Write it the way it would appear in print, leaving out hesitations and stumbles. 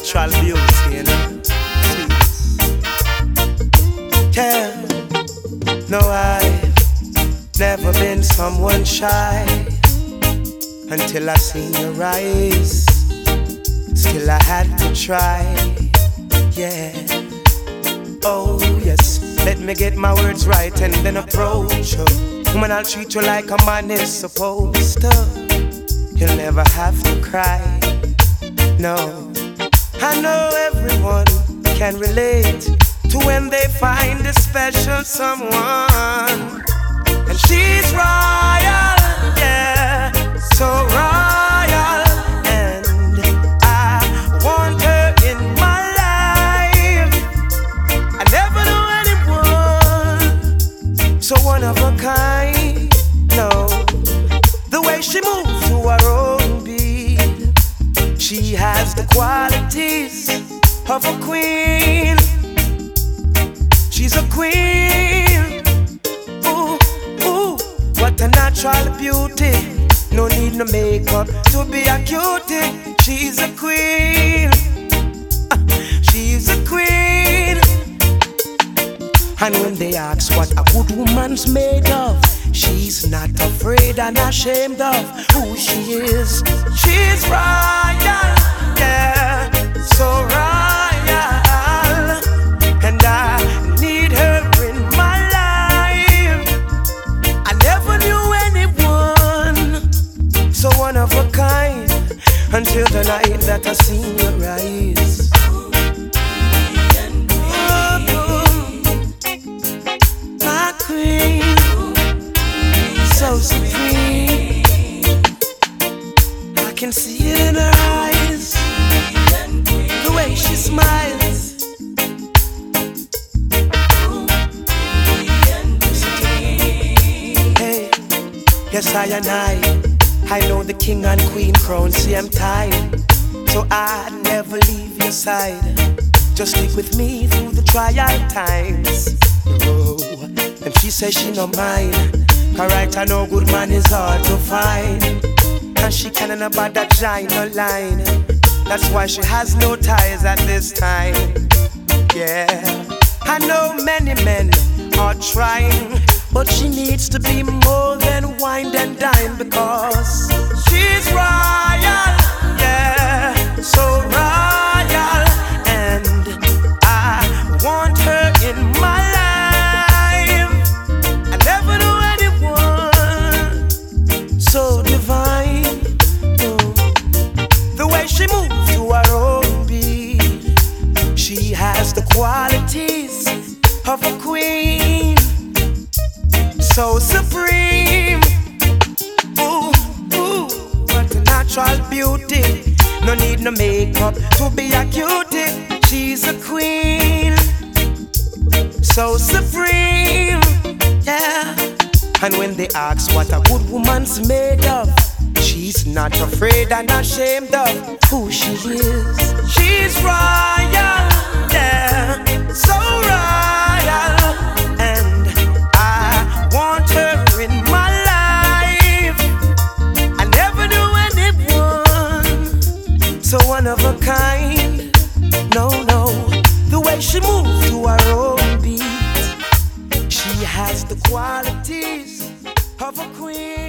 natural beauty, you know. Yeah, no, I've never been someone shy until I seen your eyes. Still I had to try, yeah. Oh yes, let me get my words right and then approach you. Woman, I'll treat you like a man is supposed to. You'll never have to cry, no. I know everyone can relate to when they find a special someone. And she's royal, yeah, so royal. And I want her in my life. I never knew anyone so one of a kind, no. The way she moves to her own beat, she has the qualities of a queen. She's a queen. Ooh, ooh, what a natural beauty. No need no makeup to be a cutie. She's a queen. She's a queen. And when they ask what a good woman's made of, she's not afraid and ashamed of who she is. She's royal, yeah, so royal. And I need her in my life. I never knew anyone so one of a kind until the night that I seen your eyes. My queen, so supreme. I can see it in her eyes, the way she smiles. Hey, yes, I know the king and queen crown. See, I'm tired, so I'd never leave your side. Just stick with me through the trial times. Oh, and she says she no mind, 'cause right I know good man is hard to find. And she can't about that giant line. That's why she has no ties at this time. Yeah, I know many men are trying, but she needs to be more than wine and dine, because she's royal, yeah, so royal. And I want her in my life. I never knew anyone so divine. The way she moves to her own beat, she has the qualities of a queen, so supreme. Ooh, ooh, what a natural beauty. No need no makeup to be a cutie. She's a queen, so supreme, yeah. And when they ask what a good woman's made of, she's not afraid and ashamed of who she is. She's royal, yeah, so royal. And I want her in my life. I never knew anyone so one of a kind. No, no, the way she moves to her own beat, she has the qualities of a queen.